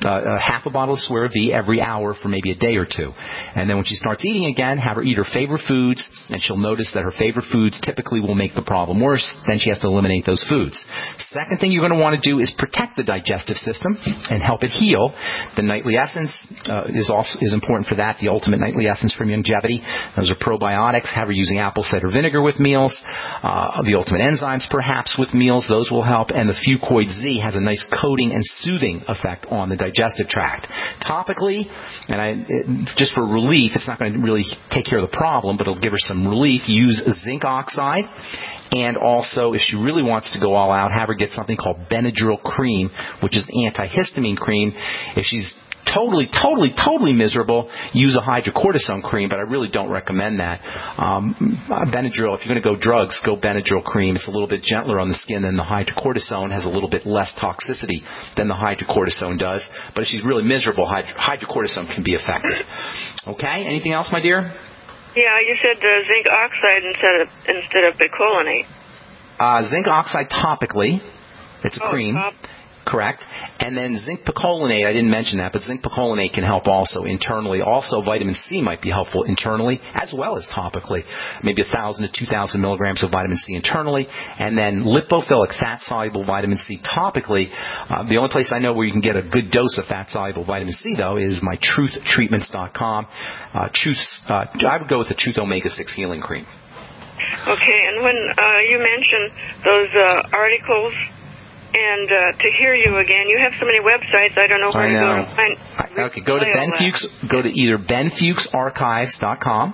uh, a half a bottle of Swear V every hour for maybe a day or two. And then when she starts eating again, have her eat her favorite foods, and she'll notice that her favorite foods typically will make the problem worse. Then she has to eliminate those foods. Second thing you're going to want to do is protect the digestive system and help it heal. The Nightly Essence uh, is also is important for that. The Ultimate Nightly Essence from Youngevity. Those are probiotics. Have her using apple cider vinegar with meals. Uh, the Ultimate Enzymes, perhaps, with meals. Those will help. And the Fucoid Z has a nice coating and soothing effect on the digestive tract. Topically, and I, it, just for relief, it's not going to really take care of the problem, but it'll give her some relief. Use zinc oxide. And also, if she really wants to go all out, have her get something called Benadryl cream, which is antihistamine cream. If she's totally, totally, totally miserable, use a hydrocortisone cream, but I really don't recommend that. Um, Benadryl, if you're going to go drugs, go Benadryl cream. It's a little bit gentler on the skin than the hydrocortisone, has a little bit less toxicity than the hydrocortisone does. But if she's really miserable, hydro- hydrocortisone can be effective. Okay? Anything else, my dear? Yeah, you said uh, zinc oxide instead of instead of bicolinate. Uh, zinc oxide topically. It's a oh, cream. Top. Correct. And then zinc picolinate, I didn't mention that, but zinc picolinate can help also internally. Also, vitamin C might be helpful internally as well as topically. Maybe one thousand to two thousand milligrams of vitamin C internally. And then lipophilic fat-soluble vitamin C topically. Uh, the only place I know where you can get a good dose of fat-soluble vitamin C, though, is my truth treatments dot com. Uh, Truth's, uh, I would go with the Truth Omega six Healing Cream. Okay, and when uh, you mentioned those uh, articles, and uh, to hear you again, you have so many websites, I don't know where I to know. go to find. I, okay, go to Ben Fuchs, go to either ben fuchs archives dot com,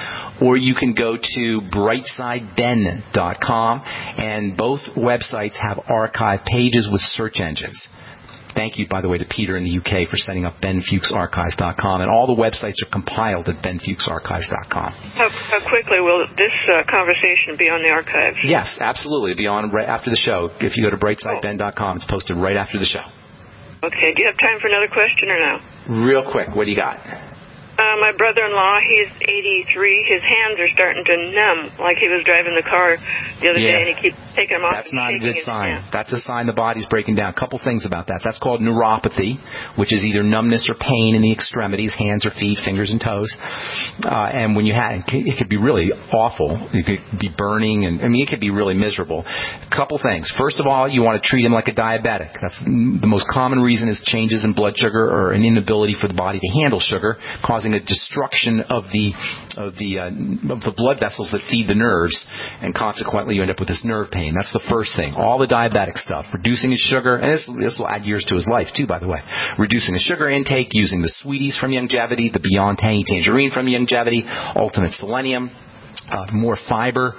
or you can go to brightside ben dot com, and both websites have archive pages with search engines. Thank you, by the way, to Peter in the U K for setting up ben fuchs archives dot com, and all the websites are compiled at ben fuchs archives dot com. How, how quickly will this uh, conversation be on the archives? Yes, absolutely. It'll be on right after the show. If you go to brightside ben dot com, it's posted right after the show. Okay. Do you have time for another question or no? Real quick, what do you got? Uh, my brother-in-law, he's eighty-three. His hands are starting to numb, like he was driving the car the other Yeah. day, and he keeps taking them off. That's and not a shaking good his sign. hand. That's a sign the body's breaking down. A couple things about that. That's called neuropathy, which is either numbness or pain in the extremities, hands or feet, fingers and toes. Uh, and when you have, it could be really awful. It could be burning, and I mean, it could be really miserable. A couple things. First of all, you want to treat him like a diabetic. That's the most common reason is changes in blood sugar or an inability for the body to handle sugar, causing a destruction of the of the uh, of the blood vessels that feed the nerves, and consequently you end up with this nerve pain. That's the first thing. All the diabetic stuff, reducing his sugar, and this, this will add years to his life too, by the way. Reducing his sugar intake, using the Sweeties from Youngevity, the Beyond Tangy Tangerine from Youngevity, Ultimate Selenium. Uh, more fiber.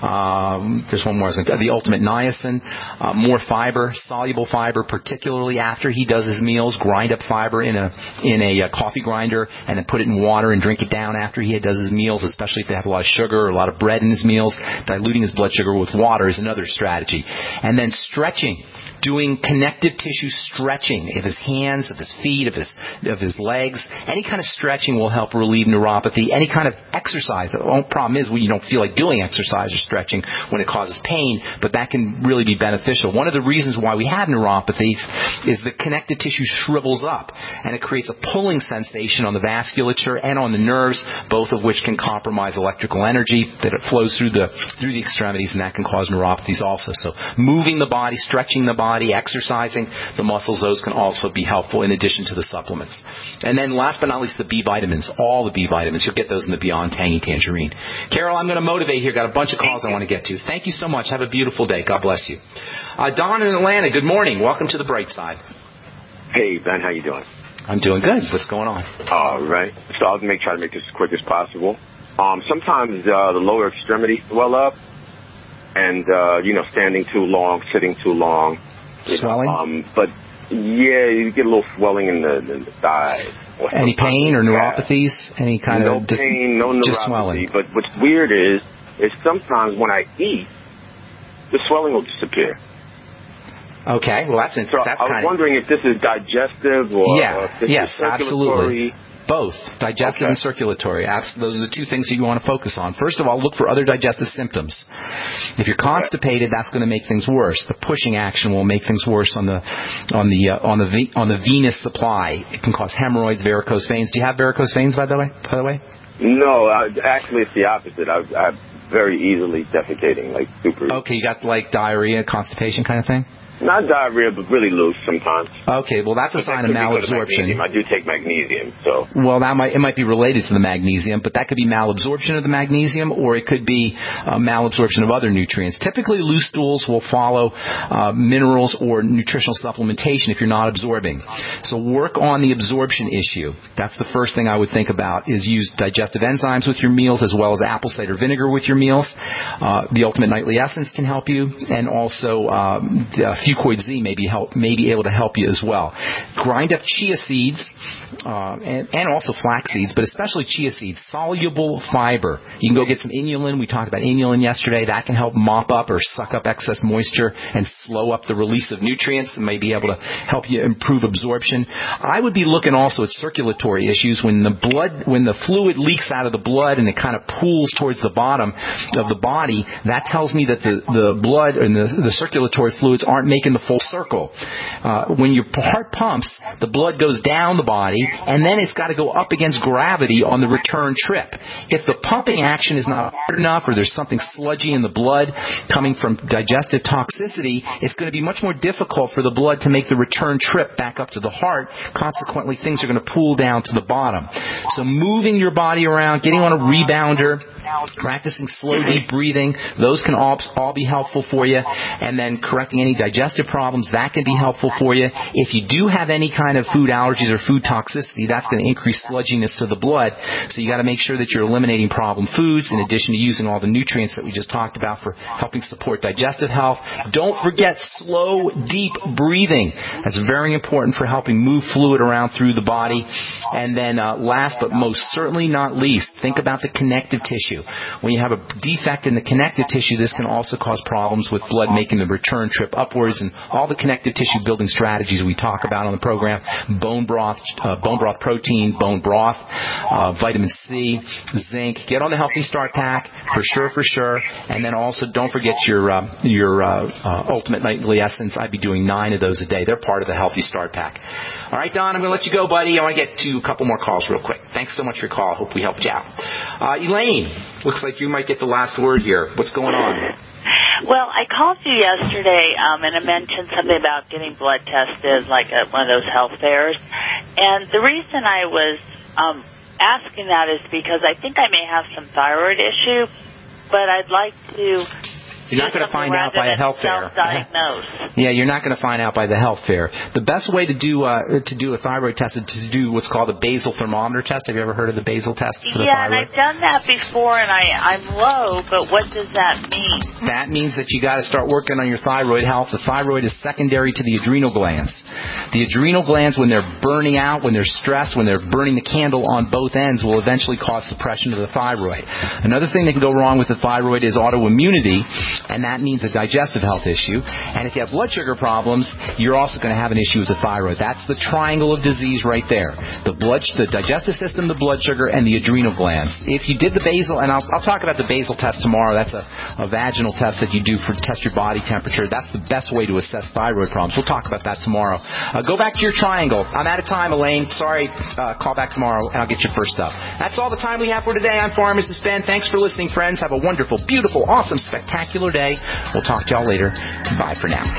Um, there's one more. The Ultimate Niacin. Uh, more fiber, soluble fiber, particularly after he does his meals. Grind up fiber in a in a, a coffee grinder and then put it in water and drink it down after he does his meals, especially if they have a lot of sugar or a lot of bread in his meals. Diluting his blood sugar with water is another strategy. And then stretching. Doing connective tissue stretching of his hands, of his feet, of his of his legs. Any kind of stretching will help relieve neuropathy. Any kind of exercise. The only problem is when you don't feel like doing exercise or stretching when it causes pain, but that can really be beneficial. One of the reasons why we have neuropathies is the connective tissue shrivels up, and it creates a pulling sensation on the vasculature and on the nerves, both of which can compromise electrical energy that it flows through the through the extremities, and that can cause neuropathies also. So moving the body, stretching the body, exercising the muscles, those can also be helpful in addition to the supplements. And then last but not least, the B vitamins, all the B vitamins. You'll get those in the Beyond Tangy Tangerine. Carol, I'm going to motivate here. Got a bunch of calls I want to get to. Thank you so much. Have a beautiful day. God bless you. Uh, Don in Atlanta, good morning. Welcome to the Bright Side. Hey, Ben, how you doing? I'm doing good. What's going on? All right. So I'll make try to make this as quick as possible. Um, sometimes uh, the lower extremities swell up, and uh, you know, standing too long, sitting too long. Swelling? Know, um, but yeah, you get a little swelling in the, in the thighs. Any pain or neuropathies? Any kind no of dis- pain, no just neuropathy. swelling? But what's weird is, is sometimes when I eat, the swelling will disappear. Okay, well that's interesting. So that's I was kind of wondering if this is digestive or yeah, or if this yes, is circulatory. absolutely. Both, digestive okay. and circulatory. Those are the two things that you want to focus on. First of all, look for other digestive symptoms. If you're constipated, that's going to make things worse. The pushing action will make things worse on the on the uh, on the ve- on the venous supply. It can cause hemorrhoids, varicose veins. Do you have varicose veins, by the way? By the way? No, I, actually, it's the opposite. I, I'm very easily defecating, like super. Okay, you got like diarrhea, constipation kind of thing? Not diarrhea, but really loose sometimes. Okay, well, that's a but sign that of malabsorption. I do take magnesium, so. Well, that might it might be related to the magnesium, but that could be malabsorption of the magnesium, or it could be uh, malabsorption of other nutrients. Typically, loose stools will follow uh, minerals or nutritional supplementation if you're not absorbing. So work on the absorption issue. That's the first thing I would think about, is use digestive enzymes with your meals as well as apple cider vinegar with your meals. Uh, the Ultimate Nightly Essence can help you, and also um, the Fucoid Z may be, help, may be able to help you as well. Grind up chia seeds uh, and, and also flax seeds, but especially chia seeds, soluble fiber. You can go get some inulin. We talked about inulin yesterday. That can help mop up or suck up excess moisture and slow up the release of nutrients and may be able to help you improve absorption. I would be looking also at circulatory issues. When the blood, when the fluid leaks out of the blood and it kind of pools towards the bottom of the body, that tells me that the, the blood and the, the circulatory fluids aren't making the full circle. Uh, when your heart pumps, the blood goes down the body, and then it's got to go up against gravity on the return trip. If the pumping action is not hard enough, or there's something sludgy in the blood coming from digestive toxicity, it's going to be much more difficult for the blood to make the return trip back up to the heart. Consequently, things are going to pool down to the bottom. So moving your body around, getting on a rebounder, practicing slow, deep breathing, those can all, all be helpful for you. And then correcting any digestive problems, that can be helpful for you. If you do have any kind of food allergies or food toxicity, that's going to increase sludginess to the blood. So you got to make sure that you're eliminating problem foods in addition to using all the nutrients that we just talked about for helping support digestive health. Don't forget slow, deep breathing. That's very important for helping move fluid around through the body. And then uh, last but most certainly not least, think about the connective tissue. When you have a defect in the connective tissue, this can also cause problems with blood making the return trip upwards, and all the connective tissue building strategies we talk about on the program: bone broth, uh, bone broth protein, bone broth, uh, vitamin C, zinc. Get on the Healthy Start Pack for sure, for sure. And then also don't forget your uh, your uh, uh, Ultimate Nightly Essence. I'd be doing nine of those a day. They're part of the Healthy Start Pack. All right, Don, I'm going to let you go, buddy. I want to get to a couple more calls real quick. Thanks so much for your call. Hope we helped you out. Uh, Elaine, looks like you might get the last word here. What's going on? Well, I called you yesterday, um, and I mentioned something about getting blood tested, like at one of those health fairs. And the reason I was um, asking that is because I think I may have some thyroid issue, but I'd like to... You're not going to find out by a health fair. Yeah, you're not going to find out by the health fair. The best way to do uh, to do a thyroid test is to do what's called a basal thermometer test. Have you ever heard of the basal test for the yeah, thyroid? and I've done that before, and I, I'm low, but what does that mean? That means that you got to start working on your thyroid health. The thyroid is secondary to the adrenal glands. The adrenal glands, when they're burning out, when they're stressed, when they're burning the candle on both ends, will eventually cause suppression of the thyroid. Another thing that can go wrong with the thyroid is autoimmunity, and that means a digestive health issue. And if you have blood sugar problems, you're also going to have an issue with the thyroid. That's the triangle of disease right there. The blood, the digestive system, the blood sugar, and the adrenal glands. If you did the basal, and I'll, I'll talk about the basal test tomorrow. That's a, a vaginal test that you do for test your body temperature. That's the best way to assess thyroid problems. We'll talk about that tomorrow. Uh, go back to your triangle. I'm out of time, Elaine. Sorry. Uh, call back tomorrow, and I'll get your first up. That's all the time we have for today. I'm Pharmacist Ben. Thanks for listening, friends. Have a wonderful, beautiful, awesome, spectacular day. We'll talk to y'all later. Bye for now.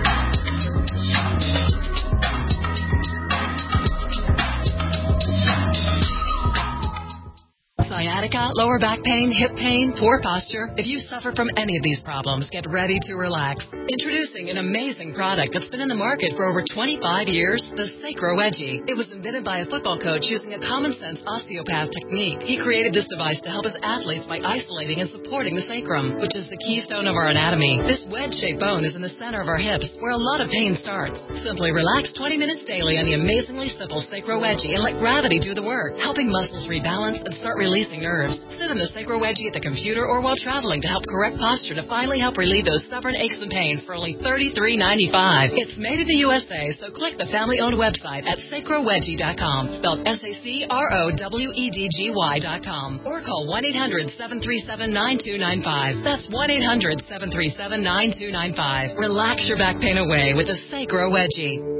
Sciatica, lower back pain, hip pain, poor posture. If you suffer from any of these problems, get ready to relax. Introducing an amazing product that's been in the market for over twenty-five years, the Sacro Wedgie. It was invented by a football coach using a common-sense osteopath technique. He created this device to help his athletes by isolating and supporting the sacrum, which is the keystone of our anatomy. This wedge-shaped bone is in the center of our hips, where a lot of pain starts. Simply relax twenty minutes daily on the amazingly simple Sacro Wedgie and let gravity do the work, helping muscles rebalance and start releasing nerve nerves. Sit in the Sacro Wedgie at the computer or while traveling to help correct posture to finally help relieve those stubborn aches and pains for only thirty-three ninety-five. It's made in the U S A, so click the family-owned website at sacro wedgie dot com, spelled S A C R O W E D G Y dot com, or call one eight hundred seven three seven nine two nine five. That's one eight hundred seven three seven nine two nine five. Relax your back pain away with the Sacro Wedgie.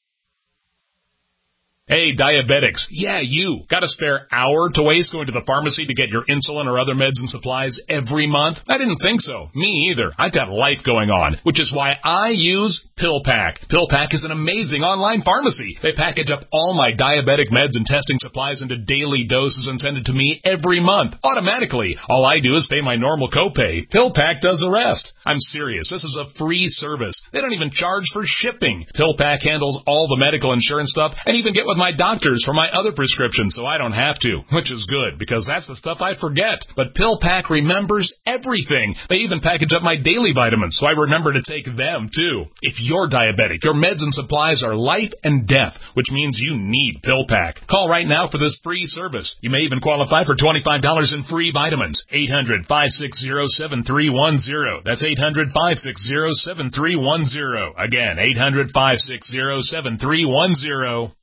Hey, diabetics. Yeah, you. Got a spare hour to waste going to the pharmacy to get your insulin or other meds and supplies every month? I didn't think so. Me either. I've got life going on, which is why I use PillPack. PillPack is an amazing online pharmacy. They package up all my diabetic meds and testing supplies into daily doses and send it to me every month, automatically. All I do is pay my normal copay. PillPack does the rest. I'm serious. This is a free service. They don't even charge for shipping. PillPack handles all the medical insurance stuff and even get with my doctors for my other prescriptions, so I don't have to, which is good, because that's the stuff I forget. But PillPack remembers everything. They even package up my daily vitamins, so I remember to take them, too. If you're diabetic, your meds and supplies are life and death, which means you need PillPack. Call right now for this free service. You may even qualify for twenty-five dollars in free vitamins. eight hundred five six zero seven three one zero. That's eight hundred five six zero seven three one zero. Again, eight hundred five six zero seven three one zero.